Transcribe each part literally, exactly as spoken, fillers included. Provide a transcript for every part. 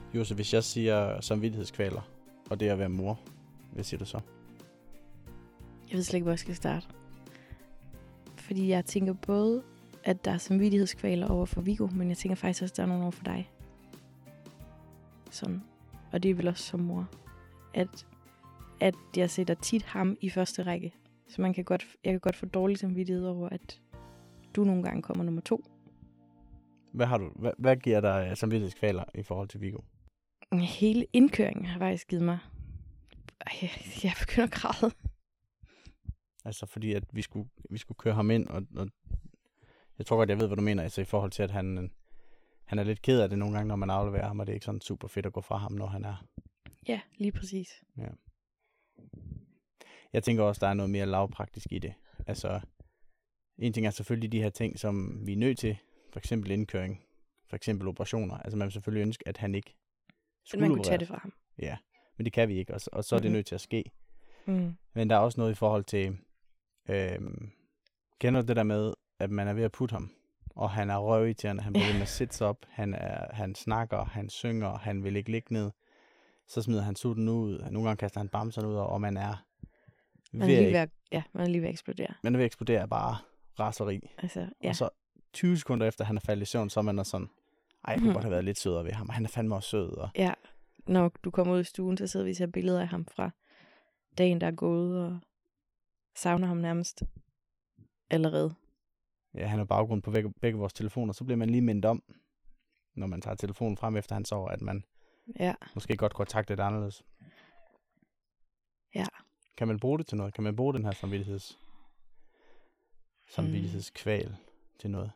Jose, hvis jeg siger samvittighedskvaler, og det at være mor, hvad siger du så? Jeg ved slet ikke, hvor jeg skal starte. Fordi jeg tænker både, at der er samvittighedskvaler over for Viggo, men jeg tænker faktisk også, at der er nogen over for dig. Sådan. Og det er vel også som mor. At, at jeg sætter tit ham i første række. Så man kan godt, jeg kan godt få dårlig samvittighed over, at du nogle gange kommer nummer to. Hvad har du? Hvad, hvad giver dig samvittighedskvaler i forhold til Viggo? Hele indkøringen har faktisk givet mig... Ej, jeg, jeg begynder at græde. Altså fordi, at vi skulle, vi skulle køre ham ind, og, og jeg tror godt, jeg ved, hvad du mener, altså i forhold til, at han, han er lidt ked af det nogle gange, når man afleverer ham, og det er ikke sådan super fedt at gå fra ham, når han er. Ja, lige præcis. Ja. Jeg tænker også, der er noget mere lavpraktisk i det. Altså, en ting er selvfølgelig de her ting, som vi er nødt til, for eksempel indkøring, for eksempel operationer. Altså man vil selvfølgelig ønske, at han ikke skulle man kunne opereres. tage det fra ham. Ja, men det kan vi ikke, og så, og så er det Mhm. nødt til at ske. Mm. Men der er også noget i forhold til, øhm, kender du det der med, at man er ved at putte ham, og han er røvirriterende, han bliver ved med at sætte sig op, han, er, han snakker, han synger, han vil ikke ligge ned, så smider han sutten ud, nogle gange kaster han bamserne ud, og man er Man er ved, lige at, ved at, ja, man er lige ved at eksplodere. man er ved at eksplodere af bare raseri. Altså, ja. Og så tyve sekunder efter, han er faldet i søvn, så er man er sådan, ej, jeg kunne Mhm. godt have været lidt sødere ved ham, og han er fandme også sød. Og Ja, når du kommer ud i stuen, så sidder vi og ser billeder af ham fra dagen, der er gået, og savner ham nærmest allerede. ja, han er baggrund på begge, begge vores telefoner, så bliver man lige mindet om, når man tager telefonen frem efter han sover, at man Ja, måske godt kunne have taktet det anderledes. ja. Kan man bruge det til noget? Kan man bruge den her samvittigheds samvittighedskval mm. til noget?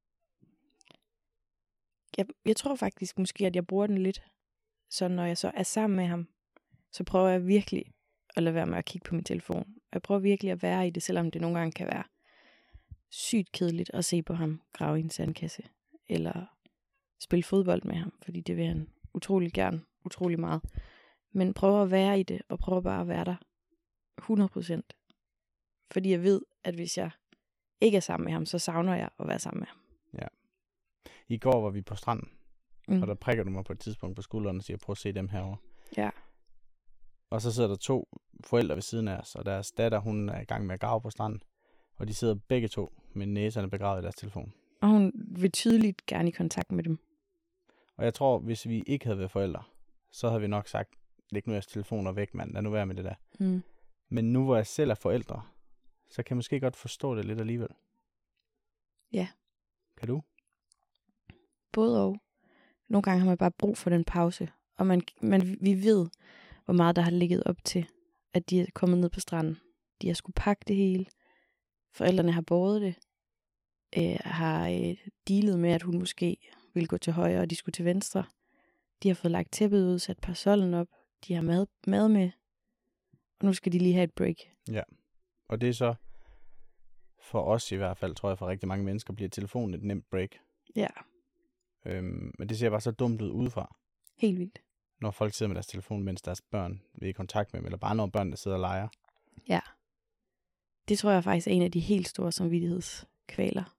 Jeg, jeg tror faktisk måske, at jeg bruger den lidt, så når jeg så er sammen med ham, så prøver jeg virkelig at lade være med at kigge på min telefon. Jeg prøver virkelig at være i det, selvom det nogle gange kan være sygt kedeligt at se på ham grave i en sandkasse, eller spille fodbold med ham, fordi det vil han utrolig gerne, utrolig meget. Men prøver at være i det, og prøver bare at være der hundrede procent. Fordi jeg ved, at hvis jeg ikke er sammen med ham, så savner jeg at være sammen med ham. I går var vi på stranden, Mm. og der prikker du mig på et tidspunkt på skulderen og siger, prøv at se dem herovre. Ja. Og så sidder der to forældre ved siden af os, og deres datter, hun er i gang med at grave på stranden. Og de sidder begge to med næserne begravet i deres telefon. Og hun vil tydeligt gerne i kontakt med dem. Og jeg tror, hvis vi ikke havde været forældre, så havde vi nok sagt, læg nu jeres telefoner væk, mand. Lad nu være med det der. Mm. Men nu hvor jeg selv er forældre, så kan jeg måske godt forstå det lidt alligevel. Ja. Kan du? Både og. Nogle gange har man bare brug for den pause. Og man, man, vi ved, hvor meget der har ligget op til, at de er kommet ned på stranden. De har skulle pakke det hele. Forældrene har båret det. Øh, har øh, dealet med, at hun måske ville gå til højre, og de skulle til venstre. De har fået lagt tæppet ud, sat parasollen op. De har mad, mad med. Og nu skal de lige have et break. Ja. Og det er så, for os i hvert fald, tror jeg for rigtig mange mennesker, bliver telefonen et nemt break. Ja, Øhm, men det ser bare så dumt ud udefra, helt vildt. når folk sidder med deres telefon, mens deres børn vil i kontakt med dem, eller bare når børn, der sidder og leger. Ja. Det tror jeg faktisk er en af de helt store samvittighedskvaler.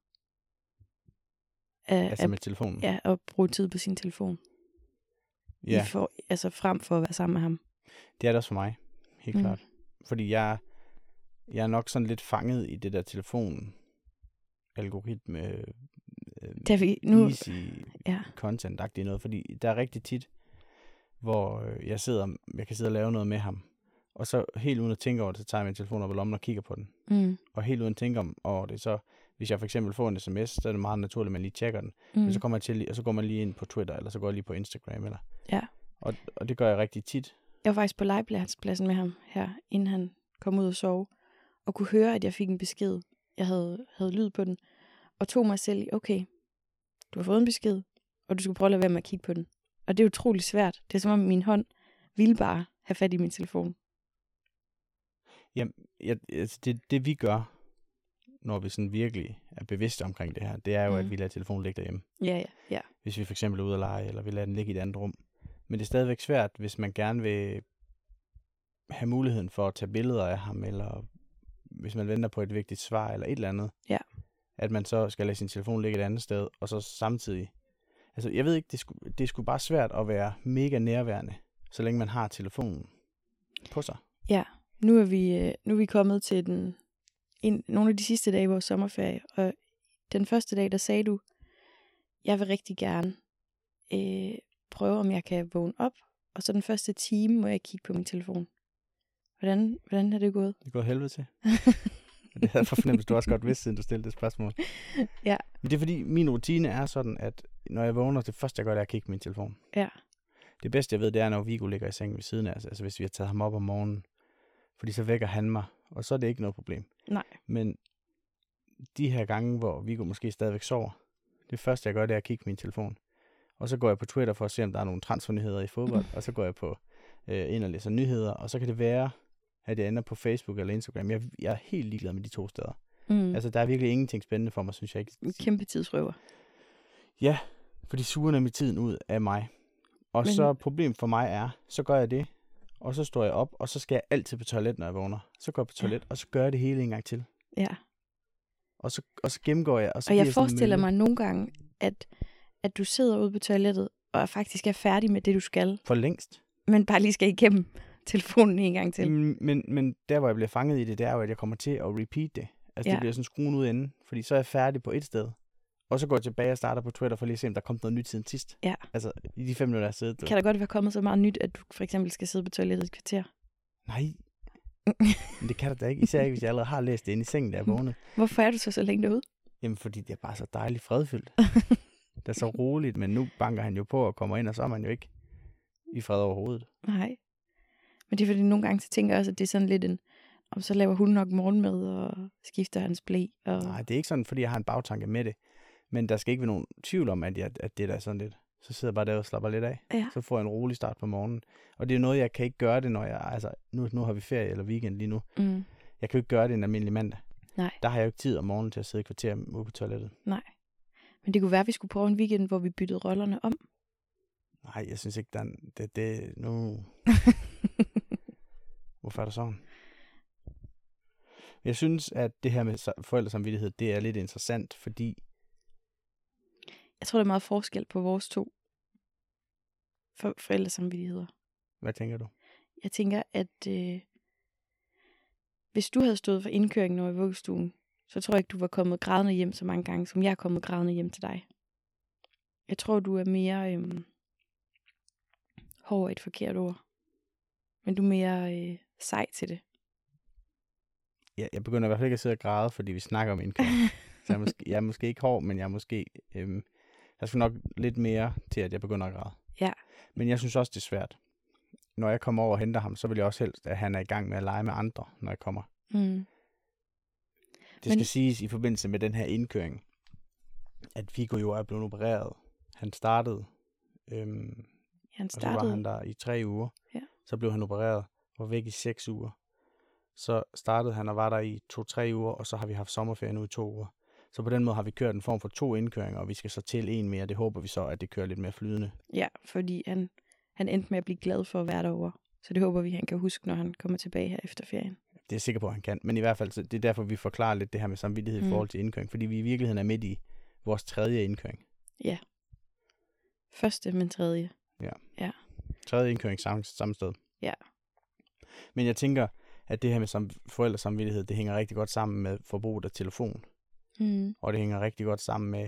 At, Altså med telefonen. ja, at bruge tid på sin telefon. Ja, I for, altså frem for at være sammen med ham. det er det også for mig. Helt Mm. mm. klart. Fordi jeg, jeg er nok sådan lidt fanget i det der telefon-algoritme, øh, Da vi nu, easy ja, content-agtigt noget. Fordi der er rigtig tit, hvor øh, jeg sidder, jeg kan sidde og lave noget med ham. Og så helt uden at tænke over det, så tager jeg min telefon op i lommen og kigger på den. mm, Og helt uden at tænke om over det, så hvis jeg for eksempel får en sms, så er det meget naturligt, at man lige tjekker den. mm, Men så kommer jeg til, og så går man lige ind på Twitter, eller så går jeg lige på Instagram, eller. ja. Og, og det gør jeg rigtig tit. Jeg var faktisk på legepladsen med ham her, inden han kom ud og sove, og kunne høre, at jeg fik en besked. Jeg havde, havde lyd på den, og tog mig selv i, okay, du har fået en besked, og du skal prøve at lade være med at kigge på den. Og det er utroligt svært. Det er som om min hånd ville bare have fat i min telefon. Jamen, jeg, altså det, det vi gør, når vi sådan virkelig er bevidste omkring det her, det er jo, mm. Mm. at vi lader telefonen ligge derhjemme. Ja, ja, ja. Hvis vi for eksempel er ude at lege, eller vi lader den ligge i et andet rum. Men det er stadigvæk svært, hvis man gerne vil have muligheden for at tage billeder af ham, eller hvis man venter på et vigtigt svar, eller et eller andet. Ja. At man så skal lade sin telefon ligge et andet sted, og så samtidig, Altså, jeg ved ikke, det er, sgu, det er sgu bare svært at være mega nærværende, så længe man har telefonen på sig. Ja, nu er vi, øh, nu er vi kommet til den, en, nogle af de sidste dage i vores sommerferie, og den første dag, der sagde du, jeg vil rigtig gerne øh, prøve, om jeg kan vågne op, og så den første time må jeg kigge på min telefon. Hvordan, hvordan er det gået? Det er gået helvede til. Det havde jeg fornemt, du også godt vidst, siden du stillede det spørgsmål. Ja. Men det er fordi, min rutine er sådan, at når jeg vågner, det første jeg gør, det er at kigge på min telefon. Ja. Det bedste jeg ved, det er, når Viggo ligger i sengen ved siden af os. Altså hvis vi har taget ham op om morgenen. Fordi så vækker han mig, og så er det ikke noget problem. Nej. Men de her gange, hvor Viggo måske stadigvæk sover, det første jeg gør, det er at kigge på min telefon. Og så går jeg på Twitter for at se, om der er nogle transfernyheder i fodbold. Og så går jeg på øh, ind og læser nyheder. Og så kan det være, at jeg ender på Facebook eller Instagram. Jeg, jeg er helt ligeglad med de to steder. Mm. Altså, der er virkelig ingenting spændende for mig, synes jeg ikke. Kæmpe tidsrøver. Ja, for de suger nemlig tiden ud af mig. Og Men... så problemet for mig er, så gør jeg det, og så står jeg op, og så skal jeg altid på toilet, når jeg vågner. Så går jeg på toilet, ja. Og så gør jeg det hele en gang til. Ja. Og så, og så gennemgår jeg. Og, så og jeg forestiller mig nogle gange, at, at du sidder ude på toilettet, og faktisk er færdig med det, du skal. For længst. Men bare lige skal igennem telefonen en gang til. Men, men, men der, hvor jeg bliver fanget i det, det er jo, at jeg kommer til at repeat det. Altså, ja. Det bliver sådan skruen ud enden, fordi så er jeg færdig på et sted. Og så går jeg tilbage og starter på Twitter for lige at se, om der er kommet noget nyt siden sidst. Ja. Altså, i de fem minutter, jeg har siddet. Kan der godt være kommet så meget nyt, at du for eksempel skal sidde på toilettet et kvarter? Nej. Men det kan der da ikke. Især ikke, hvis jeg allerede har læst det inde i sengen, da jeg vågnede. Hvorfor er du så så længe derude? Jamen, fordi det er bare så dejligt fredfyldt. Det er så roligt, men nu banker han jo på og kommer ind, og så er man jo ikke i fred overhovedet. Nej. Men det er fordi, nogle gange så tænker jeg også, at det er sådan lidt en, om så laver hun nok morgenmad og skifter hans blæ. Og... Nej, det er ikke sådan, fordi jeg har en bagtanke med det. Men der skal ikke være nogen tvivl om, at, jeg, at det der er sådan lidt. Så sidder jeg bare der og slapper lidt af. Ja. Så får jeg en rolig start på morgenen. Og det er noget, jeg kan ikke gøre det, når jeg... Altså, nu, nu har vi ferie eller weekend lige nu. Mm. Jeg kan jo ikke gøre det en almindelig mandag. Nej. Der har jeg jo ikke tid om morgenen til at sidde i kvarter ude på toilettet. Nej. Men det kunne være, at vi skulle prøve en weekend, hvor vi byttede rollerne om. Nej, jeg synes ikke, der er, det, det nu... Hvorfor er det sådan? Jeg synes, at det her med forældresamvittighed, det er lidt interessant, fordi... Jeg tror, der er meget forskel på vores to for forældresamvittigheder. Hvad tænker du? Jeg tænker, at øh, hvis du havde stået for indkøringen over i vuggestuen, så tror jeg ikke, du var kommet grædende hjem så mange gange, som jeg er kommet grædende hjem til dig. Jeg tror, du er mere øh, hård et forkert ord. Men du er mere øh, sej til det. Ja, jeg begynder i hvert fald ikke at sidde og græde, fordi vi snakker om indkøring. Så jeg er, måske, jeg er måske ikke hård, men jeg er måske... Øh, der skal nok lidt mere til, at jeg begynder at græde. Ja. Men jeg synes også, det er svært. Når jeg kommer over og henter ham, så vil jeg også helst, at han er i gang med at lege med andre, når jeg kommer. Mm. Det skal Men... siges i forbindelse med den her indkøring, at Viggo jo er blevet opereret. Han startede, øhm, han startede. og så var han der i tre uger. Ja. Så blev han opereret og væk i seks uger. Så startede han og var der i to-tre uger, og så har vi haft sommerferie nu i to uger. Så på den måde har vi kørt en form for to indkøringer, og vi skal så til en mere. Det håber vi så, at det kører lidt mere flydende. Ja, fordi han, han endte med at blive glad for at være derovre. Så det håber vi, han kan huske, når han kommer tilbage her efter ferien. Det er jeg sikker på, at han kan. Men i hvert fald, så det er derfor, vi forklarer lidt det her med samvittighed mm. i forhold til indkøring. Fordi vi i virkeligheden er midt i vores tredje indkøring. Ja. Første, men tredje. Ja. Ja. Tredje indkøring samme, samme sted. Ja. Men jeg tænker, at det her med sam- forældresamvittighed, det hænger rigtig godt sammen med forbruget af telefon. Mm. Og det hænger rigtig godt sammen med,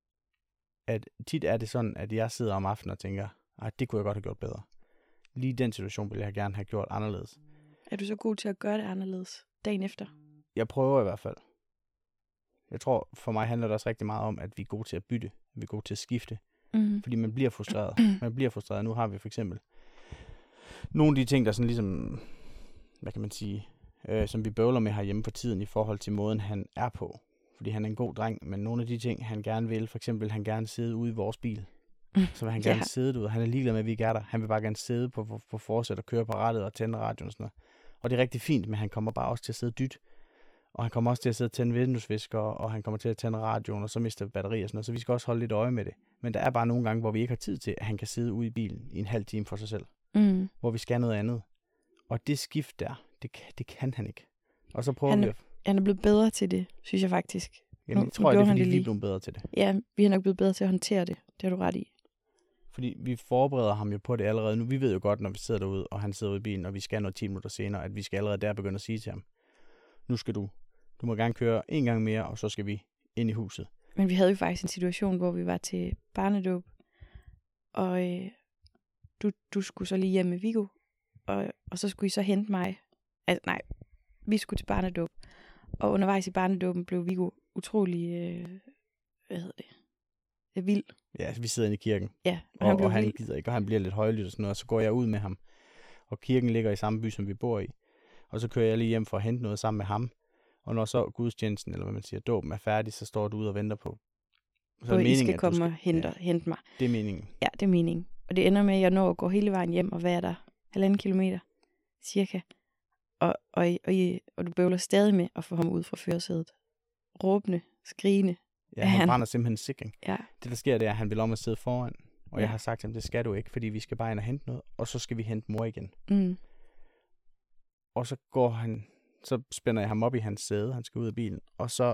at tit er det sådan, at jeg sidder om aftenen og tænker, ej, det kunne jeg godt have gjort bedre. Lige den situation ville jeg gerne have gjort anderledes. Er du så god til at gøre det anderledes dagen efter? Jeg prøver i hvert fald. Jeg tror, for mig handler det også rigtig meget om, at vi er gode til at bytte. Vi er gode til at skifte. Mm. Fordi man bliver frustreret. Man bliver frustreret. Nu har vi for eksempel nogle af de ting, der sådan ligesom, hvad kan man sige, øh, som vi bøvler med herhjemme for tiden i forhold til måden, han er på. Fordi han er en god dreng, men nogle af de ting, han gerne vil, for eksempel, han gerne sidde ude i vores bil. Mm. Så vil han gerne ja. sidde derude. Han er ligeglad med, at vi ikke er der. Han vil bare gerne sidde på, på, på forsæt og køre på rattet og tænde radioen og sådan noget. Og det er rigtig fint, men han kommer bare også til at sidde dyt. Og han kommer også til at sidde og tænde vinduesvisker, og han kommer til at tænde radioen, og så mister batteri og sådan noget. Så vi skal også holde lidt øje med det. Men der er bare nogle gange, hvor vi ikke har tid til, at han kan sidde ude i bilen i en halv time for sig selv. Mm. Hvor vi skal noget andet. Og det skift der, det, det kan han ikke. Og så prøver han er, vi at... Han er blevet bedre til det, synes jeg faktisk. Jeg Nu- nu tror, jeg, det gjorde er, han fordi det vi lige. er blevet bedre til det. Ja, vi er nok blevet bedre til at håndtere det. Det har du ret i. Fordi vi forbereder ham jo på det allerede nu. Vi ved jo godt, når vi sidder derude, og han sidder ude i bilen, og vi skal noget ti minutter senere, at vi skal allerede der begynde at sige til ham, nu skal du, du må gerne køre en gang mere, og så skal vi ind i huset. Men vi havde jo faktisk en situation, hvor vi var til barnedåb, og øh, du, du skulle så lige hjem med Viggo, og, og så skulle I så hente mig. Altså, nej, vi skulle til barnedåb. Og undervejs i barnedåben blev Viggo utrolig, øh, hvad hedder det, øh, vild. Ja, altså, vi sidder inde i kirken, Ja, og, og, han blev og han vild. gider ikke, og han bliver lidt højlydt og sådan noget, og så går jeg ud med ham. Og kirken ligger i samme by, som vi bor i. Og så kører jeg lige hjem for at hente noget sammen med ham. Og når så gudstjenesten, eller hvad man siger, dåben er færdig, så står du ude og venter på. Så Og I skal at du komme og hente, Ja, hente mig. det er meningen. Ja, det er meningen. Og det ender med, at jeg når at gå hele vejen hjem og være der halvanden kilometer, cirka. Og, og, I- og, I, og du bøvler stadig med at få ham ud fra førersædet. Råbende, skrigende. Ja, Er han han- brænder simpelthen sikring. Ja, Det, der sker, det er, at han vil om at sidde foran. Og Ja. jeg har sagt til ham, det skal du ikke, fordi vi skal bare ind og hente noget. Og så skal vi hente mor igen. mm, Og så går han, så spænder jeg ham op i hans sæde. Han skal ud af bilen. Og så,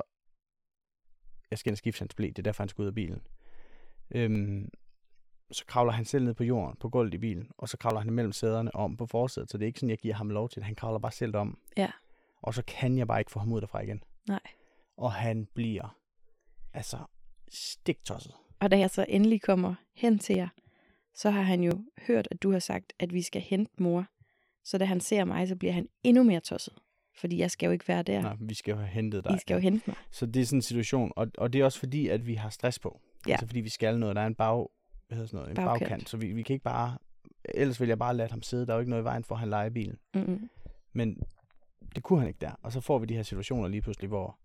jeg skal ind og skifte hans ble. Det er derfor, han skal ud af bilen. Øhm, så kravler han selv ned på jorden, på gulvet i bilen. Og så kravler han imellem sæderne om på forsædet. Så det er ikke sådan, jeg giver ham lov til det. Han kravler bare selv om. Ja. Og så kan jeg bare ikke få ham ud derfra igen. nej. Og han bliver, altså, stiktosset. Og da jeg så endelig kommer hen til jer, så har han jo hørt, at du har sagt, at vi skal hente mor. Så da han ser mig, så bliver han endnu mere tosset. Fordi jeg skal jo ikke være der. Nej, vi skal jo have hentet dig. I skal jo hente mig. Så det er sådan en situation, og, og det er også fordi, at vi har stress på. Ja. Altså fordi vi skal noget, der er en bag, hvad hedder sådan noget, en Bagkant. bagkant, så vi, vi kan ikke bare, ellers ville jeg bare lade ham sidde, der er jo ikke noget i vejen for, at han leger i bilen. Mm-mm. Men det kunne han ikke der, og så får vi de her situationer lige pludselig, hvor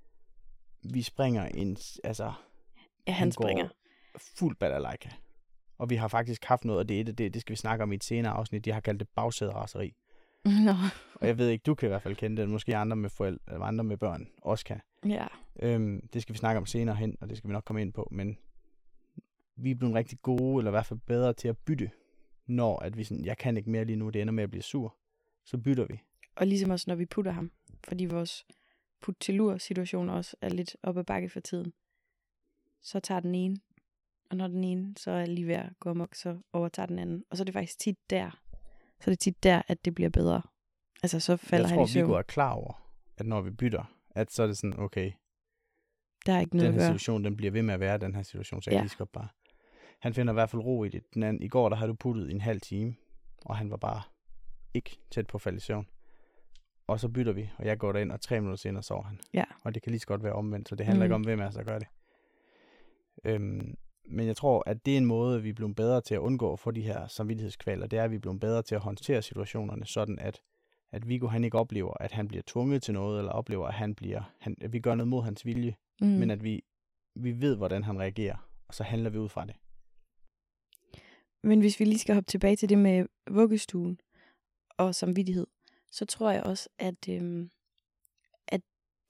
vi springer en, altså Ja, han springer. går fuld balalaika. Og vi har faktisk haft noget, og det er det, det, det skal vi snakke om i et senere afsnit, de har kaldt det bagsæderaseri. Nå, Og jeg ved ikke, du kan i hvert fald kende det, måske andre med forældre, eller andre med børn også kan. ja. Øhm, det skal vi snakke om senere hen, og det skal vi nok komme ind på, men vi er blevet rigtig gode, eller i hvert fald bedre til at bytte, når at vi sådan, jeg kan ikke mere lige nu, det ender med at blive sur, så bytter vi. Og ligesom også, når vi putter ham. Fordi vores put-til-lur-situation også er lidt op ad bakke for tiden. Så tager den ene. Og når den ene så er lige ved at gå amok, så overtager den anden. Og så er det faktisk tit der. Så er det tit der, at det bliver bedre. Altså, så falder Jeg han tror, i søvn. Viggo er klar over, at når vi bytter, at så er det sådan, okay, Der er ikke noget den at her gøre. situation, den bliver ved med at være den her situation, så jeg Ja. lige skal bare. Han finder i hvert fald ro i det. Den anden, i går, der havde du puttet i en halv time, og han var bare ikke tæt på at falde i søvn. Og så bytter vi, og jeg går derind, og tre minutter senere sover han. Ja. Og det kan lige så godt være omvendt, så det handler Mm. ikke om, hvem af os, der gør det. Øhm, men jeg tror, at det er en måde, vi er blevet bedre til at undgå at få de her samvittighedskvaler. Det er, at vi er blevet bedre til at håndtere situationerne, sådan at, at Viggo han ikke oplever, at han bliver tvunget til noget, eller oplever, at, han bliver, han, at vi gør noget mod hans vilje, Mm. men at vi, vi ved, hvordan han reagerer, og så handler vi ud fra det. Men hvis vi lige skal hoppe tilbage til det med vuggestuen og samvittighed, så tror jeg også, at, øhm, at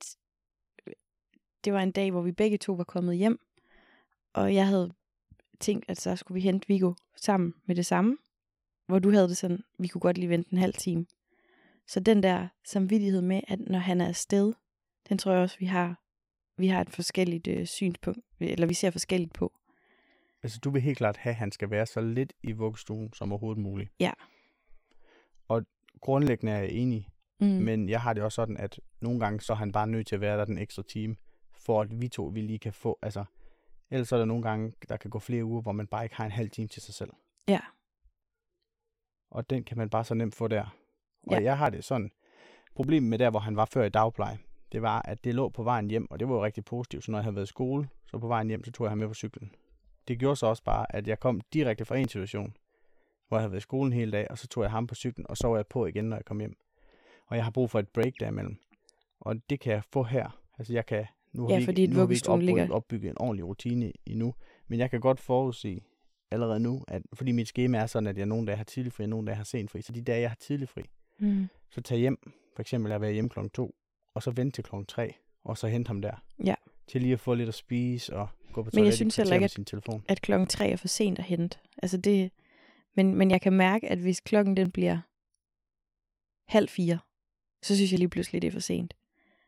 det var en dag, hvor vi begge to var kommet hjem, og jeg havde tænkt, at så skulle vi hente Viggo sammen med det samme, hvor du havde det sådan, vi kunne godt lige vente en halv time. Så den der samvittighed med, at når han er afsted, den tror jeg også, vi har, vi har et forskelligt øh, synspunkt, eller vi ser forskelligt på. Altså, du vil helt klart have, at han skal være så lidt i vuggestuen som overhovedet muligt. Ja. Og grundlæggende er jeg enig, Mm. men jeg har det også sådan, at nogle gange så er han bare nødt til at være der den ekstra time, for at vi to vi lige kan få, altså, ellers er der nogle gange, der kan gå flere uger, hvor man bare ikke har en halv time til sig selv. Ja. Og den kan man bare så nemt få der. Og Ja. jeg har det sådan, problemet med der, hvor han var før i dagpleje, det var, at det lå på vejen hjem, og det var jo rigtig positivt, så når jeg havde været i skole, så på vejen hjem, så tog jeg ham med på cyklen. Det gjorde så også bare, at jeg kom direkte fra en situation, hvor jeg havde været i skolen hele dag, og så tog jeg ham på cyklen, og så var jeg på igen, når jeg kom hjem. Og jeg har brug for et break derimellem. Og det kan jeg få her. Altså jeg kan, nu har Ja, vi fordi ikke, et nu har vi ikke vuggestuen opbygget, ligger- opbygget en ordentlig rutine endnu, men jeg kan godt forudse allerede nu, at fordi mit skema er sådan, at jeg nogle dage har tidlig fri, og nogle dage har sent fri, så de dage, jeg har tidlig fri, Mm. så tag hjem, for eksempel at være hjemme klokken to, og så vente til klokken tre, og så hente ham der. Ja. Til lige at få lidt at spise, og gå på Men jeg toilettet synes i heller kvarter ikke, med at- sin telefon. at klokken tre er for sent at hente. Altså det, men, men jeg kan mærke, at hvis klokken den bliver halv fire, så synes jeg lige pludselig, det er for sent.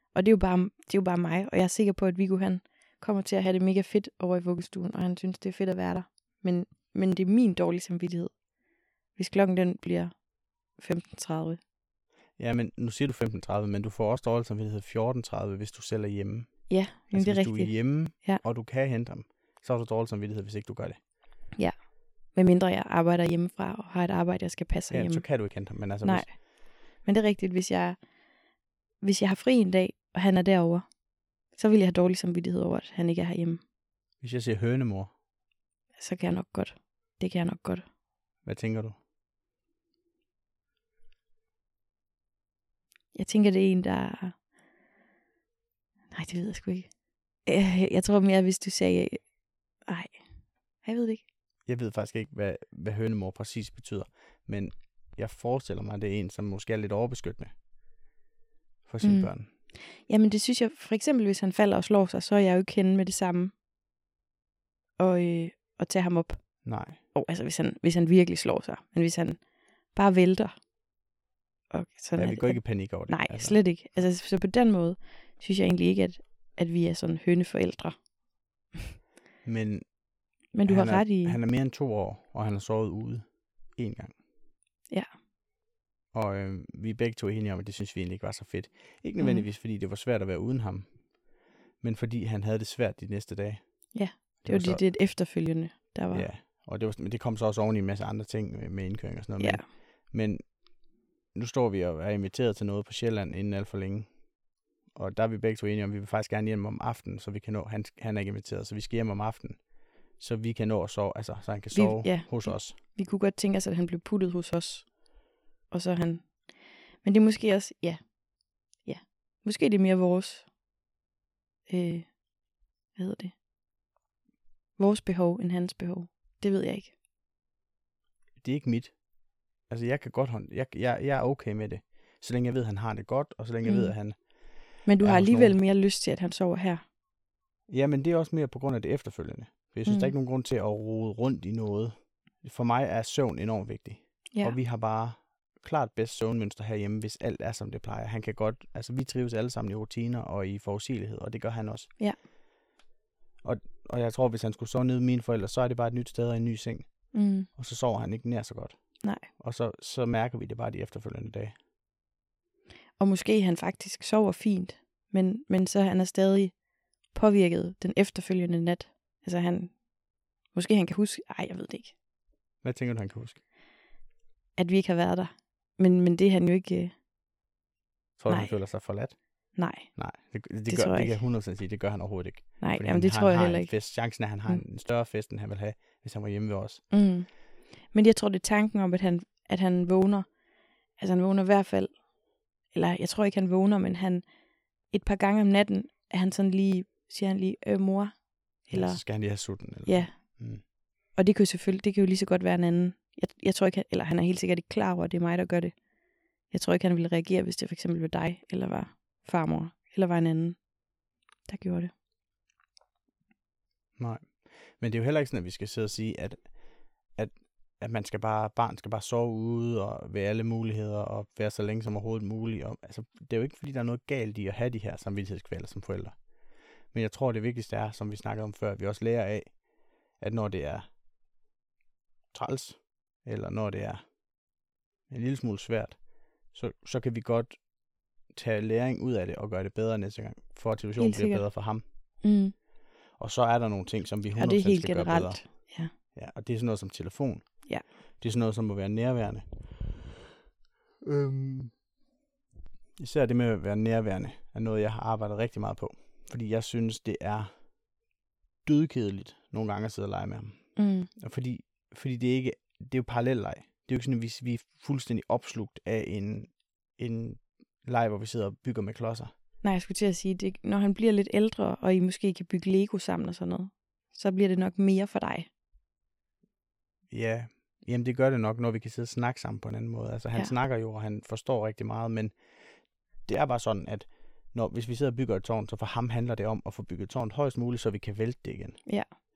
Og det er, jo bare, det er jo bare mig, og jeg er sikker på, at Viggo han kommer til at have det mega fedt over i vuggestuen, og han synes, det er fedt at være der. Men, men det er min dårlige samvittighed, hvis klokken den bliver femten tredive. Ja, men nu siger du femten tredive, men du får også dårlig samvittighed fjorten tredive, hvis du selv er hjemme. Ja, men altså, det er hvis rigtigt. du er hjemme, ja. og du kan hente ham, så har du dårlig samvittighed, hvis ikke du gør det. Ja, medmindre jeg arbejder hjemmefra, og har et arbejde, jeg skal passe ja, hjemme. så kan du ikke hente ham. Men altså, Nej, hvis... men det er rigtigt, hvis jeg, hvis jeg har fri en dag, og han er derovre, så vil jeg have dårlig samvittighed over, at han ikke er herhjemme. Hvis jeg siger hønemor, så kan jeg nok godt. Det kan jeg nok godt. Hvad tænker du? Jeg tænker, det er en, der... Nej, det ved jeg sgu ikke. Jeg, jeg tror mere, hvis du sagde... Nej, jeg ved det ikke. Jeg ved faktisk ikke, hvad, hvad hønemor præcis betyder. Men jeg forestiller mig, at det er en, som måske er lidt overbeskyttende for sine mm. børn. Jamen, det synes jeg... For eksempel, hvis han falder og slår sig, så er jeg jo ikke henne med det samme. Og, øh, og tage ham op. Nej. Og altså, hvis han, hvis han virkelig slår sig. Men hvis han bare vælter... Og sådan ja, vi går ikke i panik over det. Nej, altså. slet ikke. Altså, så på den måde, synes jeg egentlig ikke, at, at vi er sådan høneforældre. Men, Men du har er, ret i... Han er mere end to år, og han har sovet ude én gang. Ja. Og øh, vi er begge to enige om, at det synes vi egentlig ikke var så fedt. Ikke nødvendigvis, mm. fordi det var svært at være uden ham, men fordi han havde det svært de næste dage. Ja, det, det var, var så, det, det efterfølgende, der var... Ja, og det, var, men det kom så også oven i en masse andre ting med, med indkøring og sådan noget. Ja. Men, men nu står vi og er inviteret til noget på Sjælland inden alt for længe. Og der er vi begge to enige om, at vi vil faktisk gerne hjem om aftenen, så vi kan nå, han, han er ikke inviteret, så vi skal hjem om aftenen, så vi kan nå at sove, altså så han kan sove vi, ja, hos os. Vi kunne godt tænke os, at han blev puttet hos os, og så han, men det er måske også, ja, ja, måske det er mere vores, øh, hvad hedder det, vores behov end hans behov, det ved jeg ikke. Det er ikke mit. Altså jeg kan godt hånd, jeg, jeg, jeg er okay med det, så længe jeg ved, at han har det godt, og så længe mm. jeg ved, at han... Men du har alligevel nogen. mere lyst til, at han sover her? Ja, men det er også mere på grund af det efterfølgende. For jeg synes, mm. der er ikke nogen grund til at rode rundt i noget. For mig er søvn enormt vigtig. Ja. Og vi har bare klart bedst søvnmønster herhjemme, hvis alt er, som det plejer. Han kan godt... Altså, vi trives alle sammen i rutiner og i forudsigelighed, og det gør han også. Ja. Og, og jeg tror, hvis han skulle sove nede med mine forældre, så er det bare et nyt sted og en ny seng. Mm. Og så sover han ikke nær så godt. Nej. Og så, så mærker vi det bare de efterfølgende dage. Og måske han faktisk sover fint, men, men så han er stadig påvirket den efterfølgende nat. Altså han, måske han kan huske, ej jeg ved det ikke. Hvad tænker du han kan huske? At vi ikke har været der. Men, men det er han jo ikke... Tror du han føler sig forladt? Nej. Nej, det, det, det gør, tror jeg det ikke. kan hundrede procent sige, det gør han overhovedet ikke. Nej, jamen det tror jeg heller ikke. Fest. Chancen er, at han har mm. en større fest, end han vil have, hvis han var hjemme ved os. Mm. Men jeg tror, det er tanken om, at han, at han vågner, altså han vågner i hvert fald, eller jeg tror ikke, han vågner, men han et par gange om natten, er han sådan lige, siger han lige, øh mor. Eller, ja, så skal han lige have sutten. Eller ja, mm. Og det kan jo selvfølgelig, det kan jo lige så godt være en anden. Jeg, jeg tror ikke, eller han er helt sikkert ikke klar over, at det er mig, der gør det. Jeg tror ikke, han ville reagere, hvis det for eksempel var dig, eller var farmor, eller var en anden, der gjorde det. Nej, men det er jo heller ikke sådan, at vi skal sidde og sige, at, at, at man skal bare, barn skal bare sove ude, og ved alle muligheder, og være så længe som overhovedet muligt. Og, altså, det er jo ikke, fordi der er noget galt i at have de her samvittighedskvaler som forældre. Men jeg tror, det vigtigste er, som vi snakkede om før, at vi også lærer af, at når det er træls, eller når det er en lille smule svært, så, så kan vi godt tage læring ud af det og gøre det bedre næste gang, for at situationen bliver bedre for ham. Mm. Og så er der nogle ting, som vi hundrede procent skal generelt. gøre bedre. Ja. Ja, og det er sådan noget som telefon. Ja. Det er sådan noget, som må være nærværende. Øhm. Især det med at være nærværende, er noget, jeg har arbejdet rigtig meget på. Fordi jeg synes, det er dødkedeligt nogle gange at sidde og lege med ham. Mm. Og fordi, fordi det, er ikke, det er jo parallelleg. Det er jo ikke sådan, at vi, vi er fuldstændig opslugt af en, en leg, hvor vi sidder og bygger med klodser. Nej, jeg skulle til at sige, det, når han bliver lidt ældre, og I måske kan bygge Lego sammen og sådan noget, så bliver det nok mere for dig. Ja, jamen det gør det nok, når vi kan sidde og snakke sammen på en anden måde. Altså han ja. snakker jo, og han forstår rigtig meget, men det er bare sådan, at når, hvis vi sidder og bygger et tårn, så for ham handler det om at få bygget tårnet højst muligt, så vi kan vælte det igen. Ja.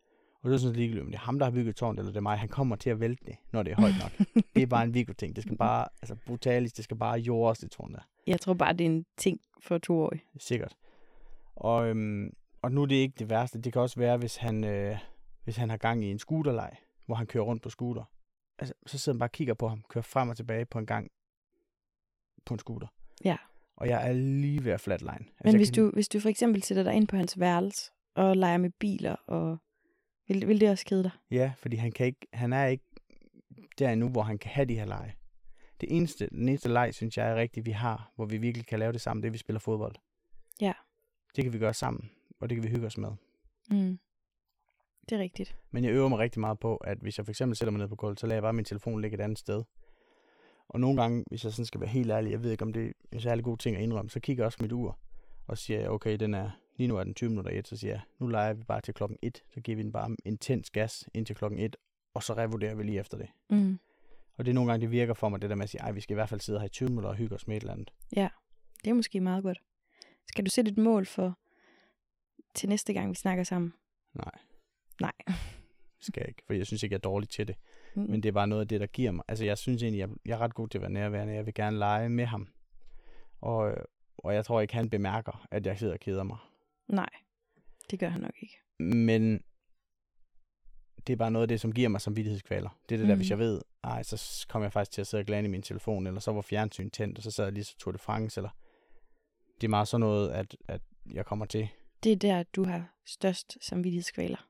Og det er sådan ligegyldigt, om det er ham, der har bygget tårnet, eller det er mig. Han kommer til at vælte det, når det er højt nok. Det er bare en Viggo-ting. Det skal bare, altså brutalis, det skal bare jordes, det tårn der. Jeg tror bare, det er en ting for toårige. Sikkert. Og, øhm, og nu er det ikke det værste. Det kan også være, hvis han, øh, hvis han har gang i en scooterleg, hvor han kører rundt på scooter. Altså, så sidder han bare og kigger på ham, kører frem og tilbage på en gang på en scooter. Ja. Og jeg er lige ved at flatline. Altså, Men hvis, kan... du, hvis du for eksempel sætter dig ind på hans værelse og leger med biler, og vil, vil det også kede dig? Ja, fordi han, kan ikke, han er ikke der endnu, hvor han kan have de her lege. Det eneste, den eneste leg, synes jeg er rigtigt, vi har, hvor vi virkelig kan lave det sammen, det er, at vi spiller fodbold. Ja. Det kan vi gøre sammen, og det kan vi hygge os med. Mm. Det er rigtigt. Men jeg øver mig rigtig meget på, at hvis jeg for eksempel sætter mig ned på gulvet, så lader jeg bare min telefon ligge et andet sted. Og nogle gange, hvis jeg sådan skal være helt ærlig, jeg ved ikke, om det er en særlig god ting at indrømme, så kigger jeg også på mit ur, og siger jeg, okay, den er, lige nu er den tyve minutter et, så siger jeg, nu leger vi bare til klokken et, så giver vi den bare intens gas indtil klokken et, og så revurderer vi lige efter det. Mm. Og det er nogle gange, det virker for mig, det der med at sige, ej, vi skal i hvert fald sidde her i tyve minutter og hygge os med et eller andet. Ja, det er måske meget godt. Skal du sætte et mål for til næste gang, vi snakker sammen? Nej. Nej. Skal jeg ikke, for jeg synes ikke, jeg er dårlig til det. Mm. Men det er bare noget af det, der giver mig. Altså, jeg synes egentlig, jeg, jeg er ret god til at være nærværende. Jeg vil gerne lege med ham. Og, og jeg tror ikke, han bemærker, at jeg sidder og keder mig. Nej, det gør han nok ikke. Men det er bare noget af det, som giver mig samvittighedskvaler. Det er det der, Mm. hvis jeg ved, ej, så kommer jeg faktisk til at sidde og glade i min telefon, eller så var fjernsyn tændt, og så sad jeg lige så Tour de France, eller det er meget sådan noget, at, at jeg kommer til. Det er der, du har størst samvittighedskvaler.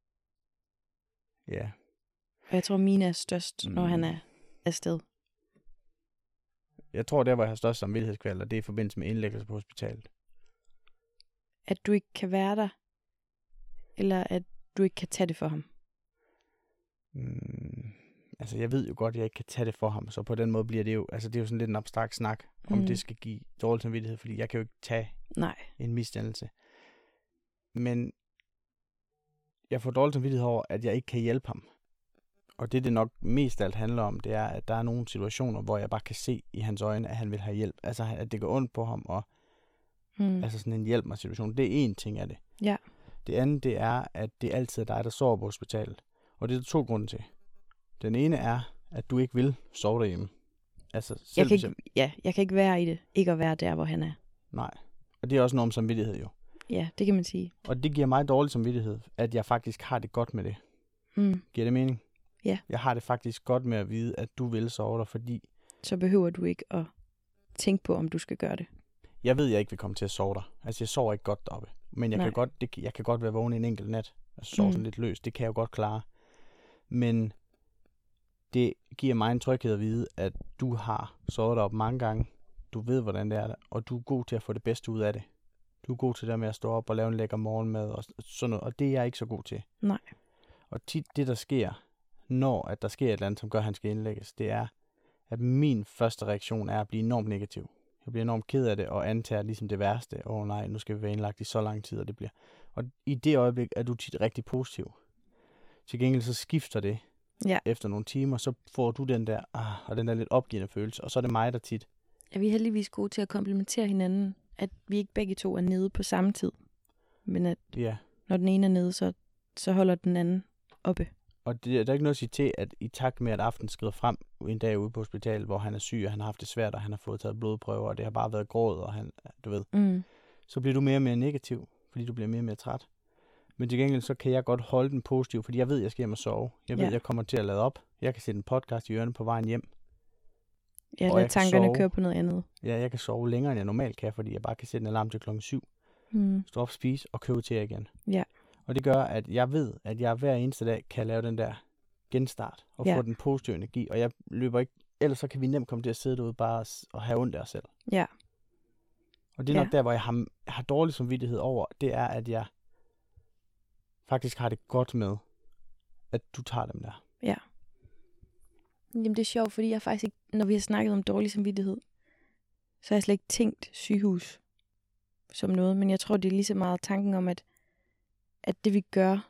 Ja. Og jeg tror, mine er størst, Mm. når han er afsted. Jeg tror, der, hvor jeg har størst samvittighedskvaler, det er i forbindelse med indlæggelse på hospitalet. At du ikke kan være der, eller at du ikke kan tage det for ham. Mm, altså, jeg ved jo godt, at jeg ikke kan tage det for ham, så på den måde bliver det jo, altså det er jo sådan lidt en abstrakt snak, om Mm. det skal give dårlig samvittighed, fordi jeg kan jo ikke tage Nej. en misdannelse. Men jeg får dårlig samvittighed over, at jeg ikke kan hjælpe ham. Og det, det nok mest alt handler om, det er, at der er nogle situationer, hvor jeg bare kan se i hans øjne, at han vil have hjælp. Altså, at det går ondt på ham, og Mm. altså sådan en hjælp mig situation. Det er én ting af det. Ja. Det andet, det er, at det altid er dig, der sover på hospitalet. Og det er der to grunde til. Den ene er, at du ikke vil sove derhjemme. Altså, selv Jeg kan, hvis ikke, ja, jeg kan ikke være i det. Ikke at være der, hvor han er. Nej. Og det er også noget om samvittighed jo. Ja, det kan man sige. Og det giver mig dårlig samvittighed, at jeg faktisk har det godt med det. Mm. Giver det mening? Ja. Jeg har det faktisk godt med at vide, at du vil sove der, fordi Så behøver du ikke at tænke på, om du skal gøre det. jeg ved, at jeg ikke vil komme til at sove der. Altså, jeg sover ikke godt deroppe. Men jeg, Nej. kan godt, det, jeg kan godt være vågen en enkelt nat. Altså, sove Mm. sådan lidt løst. Det kan jeg jo godt klare. Men det giver mig en tryghed at vide, at du har sovet deroppe mange gange. Du ved, hvordan det er, og du er god til at få det bedste ud af det. Du er god til det med at stå op og lave en lækker morgenmad og sådan noget. Og det er jeg ikke så god til. Nej. Og tit det, der sker, når at der sker et eller andet, som gør, at han skal indlægges, det er, at min første reaktion er at blive enormt negativ. Jeg bliver enormt ked af det, og antager ligesom det værste. Åh oh, nej, nu skal vi være indlagt i så lang tid, og det bliver. Og i det øjeblik er du tit rigtig positiv. Til gengæld så skifter det. Ja. Efter nogle timer, så får du den der, ah, og den der lidt opgivende følelse, og så er det mig, der tit. Er vi heldigvis gode til at komplementere hinanden, at vi ikke begge to er nede på samme tid. Men at Ja. når den ene er nede, så, så holder den anden oppe. Og det, der er ikke noget at sige til, at i takt med, at aftenen skrider frem en dag ude på hospitalet, hvor han er syg, og han har haft det svært, og han har fået taget blodprøver, og det har bare været gråd, og han, du ved, Mm. så bliver du mere og mere negativ, fordi du bliver mere og mere træt. Men til gengæld, så kan jeg godt holde den positiv, fordi jeg ved, at jeg skal hjem og sove. Jeg ved, Ja. jeg kommer til at lade op. Jeg kan sætte en podcast i ørene på vejen hjem. Ja, Og lad jeg kan tankerne sove. køre på noget andet. Ja, jeg kan sove længere, end jeg normalt kan, fordi jeg bare kan sætte en alarm til klokken syv. Mm. Stå op, spise og købe til igen. Ja. Og det gør, at jeg ved, at jeg hver eneste dag kan lave den der genstart og Ja. få den positive energi. Og jeg løber ikke, ellers så kan vi nemt komme til at sidde derude bare og s- og have ondt af os selv. Ja. Og det er nok Ja. der, hvor jeg har, har dårlig samvittighed over, det er, at jeg faktisk har det godt med, at du tager dem der. Jamen det er sjovt, fordi jeg faktisk ikke, når vi har snakket om dårlig samvittighed, så har jeg slet ikke tænkt sygehus som noget. Men jeg tror, det er lige så meget tanken om, at, at det vi gør,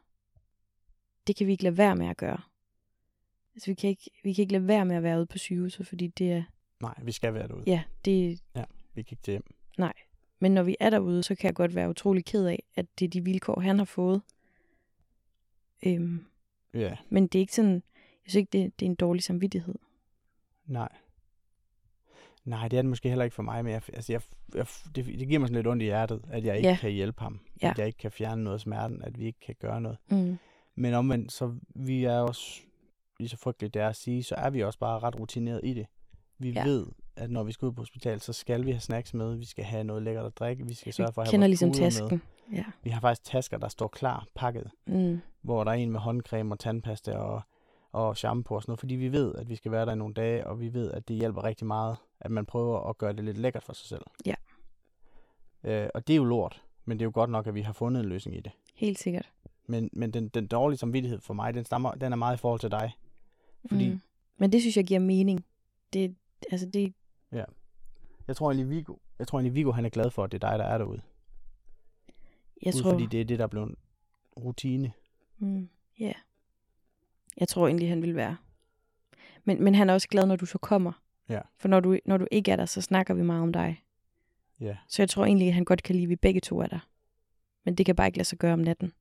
det kan vi ikke lade være med at gøre. Altså vi kan ikke, vi kan ikke lade være med at være ude på sygehuset, fordi det er, Nej, vi skal være derude. ja, det Vi kan ikke til hjem. nej. Men når vi er derude, så kan jeg godt være utrolig ked af, at det er de vilkår, han har fået. Øhm, Ja, men det er ikke sådan, jeg synes ikke, det, det er en dårlig samvittighed. nej. Nej, det er det måske heller ikke for mig, men jeg, altså jeg, jeg, det, det giver mig sådan lidt ondt i hjertet, at jeg ikke Ja. kan hjælpe ham. Ja. At jeg ikke kan fjerne noget af smerten, at vi ikke kan gøre noget. Mm. Men omvendt, så vi er også, lige så frygteligt det er at sige, så er vi også bare ret rutineret i det. Vi Ja. ved, at når vi skal ud på hospital, så skal vi have snacks med, vi skal have noget lækkert at drikke, vi skal sørge for at Vi have kender vores ligesom puder med. tasken. Ja. Vi har faktisk tasker, der står klar, pakket, Mm. hvor der er en med håndcreme og tandpasta og, og shampoo og sådan noget, fordi vi ved, at vi skal være der i nogle dage, og vi ved, at det hjælper rigtig meget, at man prøver at gøre det lidt lækkert for sig selv. Ja. Øh, og det er jo lort, men det er jo godt nok, at vi har fundet en løsning i det. Helt sikkert. Men, men den, den dårlige samvittighed for mig, den, stammer, den er meget i forhold til dig. Fordi Mm. Men det synes jeg giver mening. Det, altså det, jeg tror egentlig, Viggo, jeg tror egentlig, Viggo han er glad for, at det er dig, der er derude. jeg Ud, tror... fordi det er det, der er blevet rutine. Mm. Yeah. Jeg tror egentlig, han vil være. Men, men han er også glad, når du så kommer. Ja. For når du, når du ikke er der, så snakker vi meget om dig. Ja. Så jeg tror egentlig, at han godt kan lide, at vi begge to er der. Men det kan bare ikke lade sig gøre om natten.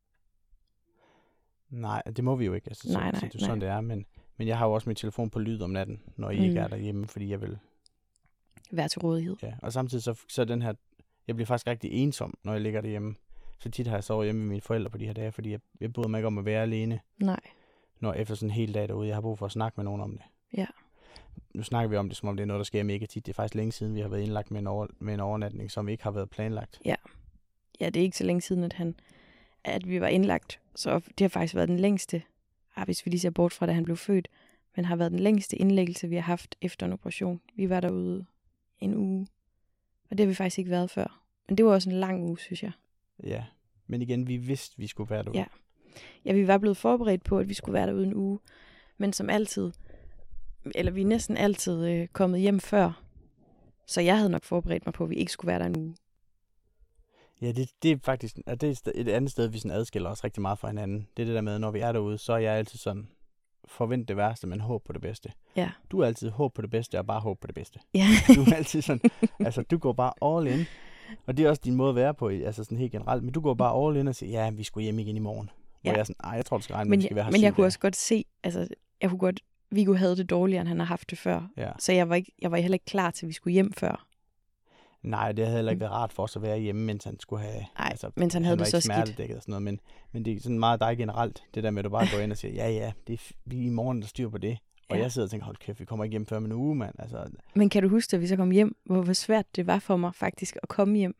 Nej, det må vi jo ikke. Altså, Nej, så, nej, så det er sådan, nej. det er. Men, men jeg har jo også min telefon på lyd om natten, når I Mm. ikke er derhjemme, fordi jeg vil... Vær til rådighed. Ja. Og samtidig så, så den her... Jeg bliver faktisk rigtig ensom, når jeg ligger derhjemme. Så tit har jeg sovet hjemme med mine forældre på de her dage, fordi jeg, jeg bryder mig ikke om at være alene, Nej. når efter sådan en hel dag derude. Jeg har brug for at snakke med nogen om det. Ja. Nu snakker vi om det, som om det er noget, der sker mega tit. Det er faktisk længe siden, vi har været indlagt med en, over, med en overnatning, som ikke har været planlagt. Ja, det er ikke så længe siden, at, han, at vi var indlagt. Så det har faktisk været den længste, ah, hvis vi lige ser bort fra, da han blev født, men har været den længste indlæggelse, vi har haft efter en operation. Vi var derude en uge, og det har vi faktisk ikke været før. Men det var også en lang uge, synes jeg. Ja, men igen, vi vidste, vi skulle være derude. Ja. Ja, vi var blevet forberedt på, at vi skulle være derude en uge, men som altid, eller vi er næsten altid øh, kommet hjem før, så jeg havde nok forberedt mig på, at vi ikke skulle være der en uge. Ja, det, det er faktisk det er et andet sted, vi sådan adskiller os rigtig meget fra hinanden. Det er det der med, når vi er derude, så er jeg altid sådan, forvent det værste, men håb på det bedste. Ja. Du er altid håb på det bedste, og bare håb på det bedste. Ja. Du er altid sådan, altså du går bare all in, og det er også din måde at være på, altså sådan helt generelt, men du går bare all in og siger, ja, vi skal hjem igen i morgen. Hvor Ja. jeg er sådan, nej, jeg tror, du skal regne med, Men, at vi skal være her men jeg syv kunne dage." også godt se, altså, jeg kunne godt, Viggo havde det dårligere, end han har haft det før. Ja. Så jeg var, ikke, jeg var heller ikke klar til, at vi skulle hjem før. Nej, det havde heller ikke været rart for os at være hjemme, mens han skulle have... Nej, altså, mens han havde var det så ikke skidt. smertedækket og sådan noget, men, men det er sådan meget dig generelt, det der med, at du bare går ind og siger, ja, ja, det er f- vi er i morgen, der styr på det. Og Ja. jeg sidder og tænker, hold kæft, vi kommer ikke hjem før om en uge, mand. Altså, Men kan du huske, at vi så kom hjem, hvor, hvor svært det var for mig faktisk at komme hjem?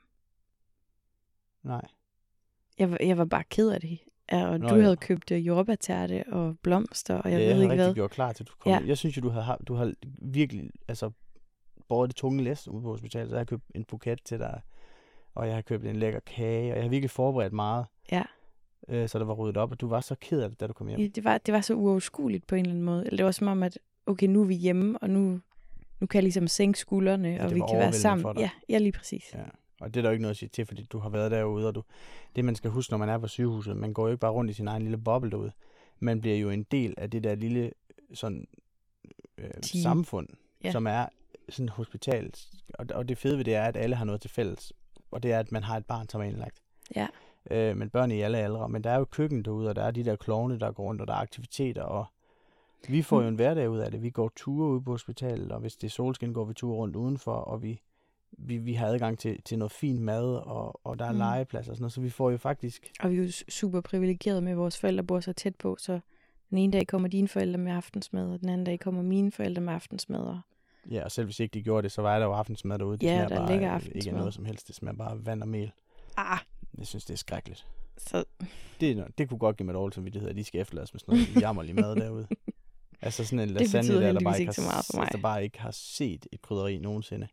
nej. Jeg, var- jeg var bare ked af det. Ja, og Nå, du ja. havde købt uh, jordbærterte og blomster, og jeg Ja, ved jeg havde ikke rigtig hvad. gjort klar til, at du kom. Ja. Jeg synes jo, du har, du har virkelig altså, båret det tunge læs ude på hospitalet. Så jeg har købt en buket til dig, og jeg har købt en lækker kage, og jeg har virkelig forberedt meget, Ja, øh, så der var ryddet op, og du var så ked af det, da du kom hjem. det var, det var så uoverskueligt på en eller anden måde. Eller det var som om, at okay, nu er vi hjemme, og nu, nu kan jeg ligesom sænke skuldrene, Ja, og det vi var kan være overvældende sammen. for dig. Ja, ja, lige præcis. Ja. Og det er der jo ikke noget at sige til, fordi du har været derude, og du, det man skal huske, når man er på sygehuset, man går jo ikke bare rundt i sin egen lille boble derude. Man bliver jo en del af det der lille sådan, øh, Team. samfund, Ja. som er sådan et hospital. Og, og det fede ved det er, at alle har noget til fælles. Og det er, at man har et barn, som er indlagt. Ja. Øh, men børn i alle aldre. Men der er jo køkken derude, og der er de der klovne, der går rundt, og der er aktiviteter. Og vi får Mm. jo en hverdag ud af det. Vi går ture ude på hospitalet, og hvis det er solskin, går vi ture rundt udenfor, og vi Vi, vi har adgang til, til noget fint mad, og, og der er Mm. mm. legepladser og sådan noget, så vi får jo faktisk... Og vi er jo super privilegerede med, at vores forældre bor så tæt på, så den ene dag kommer dine forældre med aftensmad, og den anden dag kommer mine forældre med aftensmad. Og Ja, og selv hvis ikke de gjorde det, så var der jo aftensmad derude. Det Ja, smager der bare ligger øh, aftensmad. ikke af noget som helst. Det smager bare af vand og mel. ah, Jeg synes, det er skrækkeligt. så Det, er no- det kunne godt give mig dårlig samvittighed, at de skal efterlades med sådan noget jammerlig mad derude. Altså sådan en lasagne, betyder der, der, bare heldigvis ikke ikke har, så meget for mig. der bare ikke har set et krydderi nogensinde.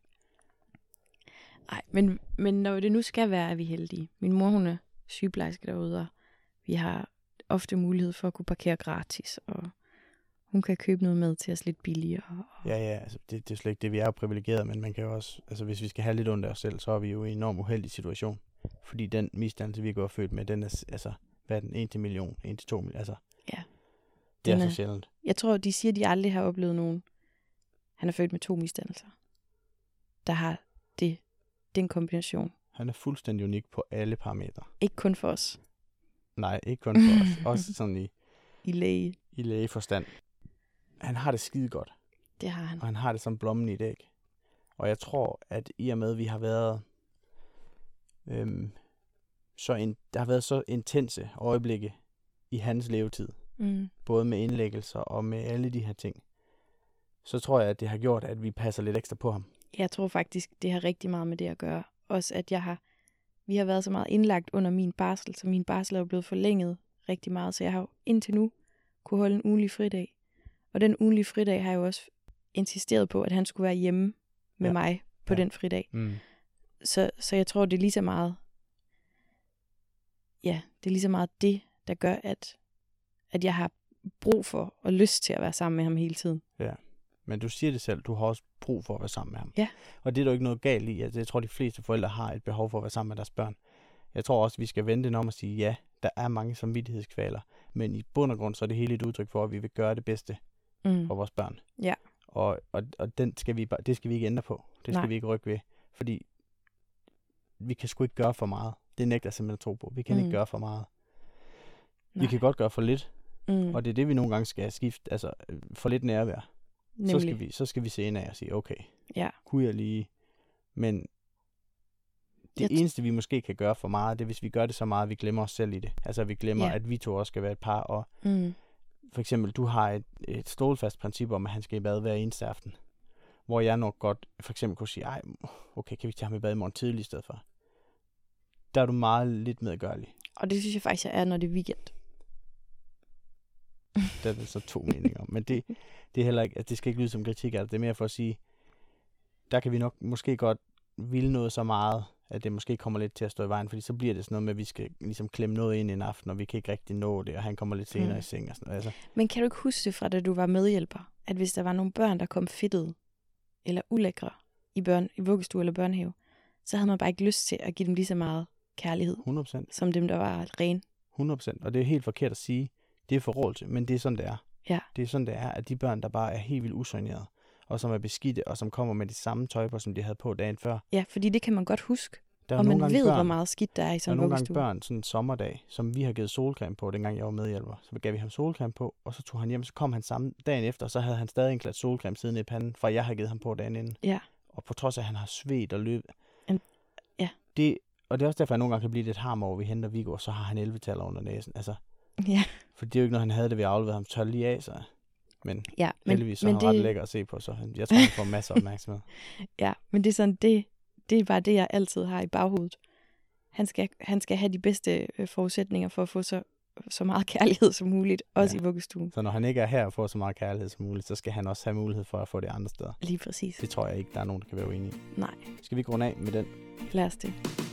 nej, men, men når det nu skal være, er vi heldige. Min mor, hun er sygeplejerske derude, og vi har ofte mulighed for at kunne parkere gratis, og hun kan købe noget med til os lidt billigere. Og Ja, ja, altså det, det er slet ikke det. Vi er jo privilegerede, men man kan jo også, altså hvis vi skal have lidt ondt af os selv, så er vi jo i en enormt uheldig situation. Fordi den misdannelse, vi går født med, den er, s- altså, hvad er den? en til million, en til to million, altså. Ja. Det er Den så er- sjældent. Jeg tror, de siger, at de aldrig har oplevet nogen. Han er født med to misdannelser, der har det, den kombination. Han er fuldstændig unik på alle parametre. Ikke kun for os. Nej, ikke kun for os. Også sådan i, i læge. I lægeforstand. Han har det skide godt. Det har han. Og han har det som blommen i et æg. Og jeg tror, at i og med, at vi har været... Øhm, så en, der har været så intense øjeblikke i hans levetid. Mm. Både med indlæggelser og med alle de her ting. Så tror jeg, at det har gjort, at vi passer lidt ekstra på ham. Jeg tror faktisk, det har rigtig meget med det at gøre. Også at jeg har... Vi har været så meget indlagt under min barsel, så min barsel er jo blevet forlænget rigtig meget. Så jeg har jo indtil nu kunne holde en ugenlig fridag. Og den ugenlige fridag har jeg jo også insisteret på, at han skulle være hjemme med ja. mig på ja. den fridag. Mm. Så, så jeg tror, det er lige så meget... Ja, det er lige så meget det, der gør, at, at jeg har brug for og lyst til at være sammen med ham hele tiden. Ja, men du siger det selv, du har også brug for at være sammen med ham. Ja. Og det er der jo ikke noget galt i. Altså, jeg tror, de fleste forældre har et behov for at være sammen med deres børn. Jeg tror også, vi skal vende den om og sige, ja, der er mange samvittighedskvaler, men i bund og grund, så er det hele et udtryk for, at vi vil gøre det bedste mm. for vores børn. Ja. Og, og, og den skal vi bare, det skal vi ikke ændre på. Det skal Nej. vi ikke rykke ved. Fordi vi kan sgu ikke gøre for meget. Det nægter jeg simpelthen at tro på. Vi kan mm. ikke gøre for meget. Nej. Vi kan godt gøre for lidt. Mm. Og det er det, vi nogle gange skal skifte. Altså, for lidt nærvær. Så skal, vi, så skal vi se ind af og sige, okay, ja. kunne jeg lige... Men det jeg eneste, vi måske kan gøre for meget, det er, hvis vi gør det så meget, at vi glemmer os selv i det. Altså, at vi glemmer, ja. at vi to også skal være et par. Og mm. for eksempel, du har et, et stålfast princip om, at han skal i bad hver eneste aften. Hvor jeg nok godt for eksempel kunne sige, ej, okay, kan vi tage ham i bad i morgen tidlig i stedet for? Der er du meget lidt medgørlig. Og det synes jeg faktisk, jeg er, når det er weekend. Der er det så to meninger om. Men det, det er heller ikke, altså det skal ikke lyde som kritik, altså det er mere for at sige, der kan vi nok måske godt ville noget så meget, at det måske kommer lidt til at stå i vejen, fordi så bliver det sådan noget med, at vi skal ligesom klemme noget ind i en aften, og vi kan ikke rigtig nå det, og han kommer lidt senere mm. i seng og sådan noget. Altså. Men kan du ikke huske det fra, da du var medhjælper, at hvis der var nogle børn, der kom fedtede eller ulækre i, børn, i vuggestue eller børnehave, så havde man bare ikke lyst til at give dem lige så meget kærlighed, hundrede procent som dem, der var ren. hundrede procent, og det er helt forkert at sige, det er forrådelse, men det er sådan, det er. Ja. Det er sådan, det er, at de børn, der bare er helt vildt usoignerede, og som er beskidte, og som kommer med de samme tøjper, som de havde på dagen før. Ja, fordi det kan man godt huske. Der er og man ved, børn, hvor meget skidt der er i sådan en vuggestue. Der er nogle gange børn, sådan en sommerdag, som vi har givet solcreme på, dengang jeg var medhjælper. Så gav vi ham solcreme på, og så tog han hjem, så kom han samme dagen efter, og så havde han stadig en klat solcreme siddende i panden, fra jeg havde givet ham på dagen inden. Ja. Og på trods af, at han har svedt og løbet. En, ja. Det, og det er også derfor, at jeg nogle gange kan blive lidt harm over, at vi henter Viggo, og så har han elleve-taller under næsen. Altså, ja. For det er jo ikke noget, han havde det, vi afleverede ham tolv lige af, så... Men, ja, men heldigvis så men er han det... ret lækker at se på, så jeg tror, han får masser af opmærksomhed. Ja, men det er sådan, det, det er bare det, jeg altid har i baghovedet. Han skal, han skal have de bedste forudsætninger for at få så, så meget kærlighed som muligt, også ja. i vuggestuen. Så når han ikke er her og får så meget kærlighed som muligt, så skal han også have mulighed for at få det andre steder. Lige præcis. Det tror jeg ikke, der er nogen, der kan være uenige i. Nej. Skal vi gå af med den? Lad os det.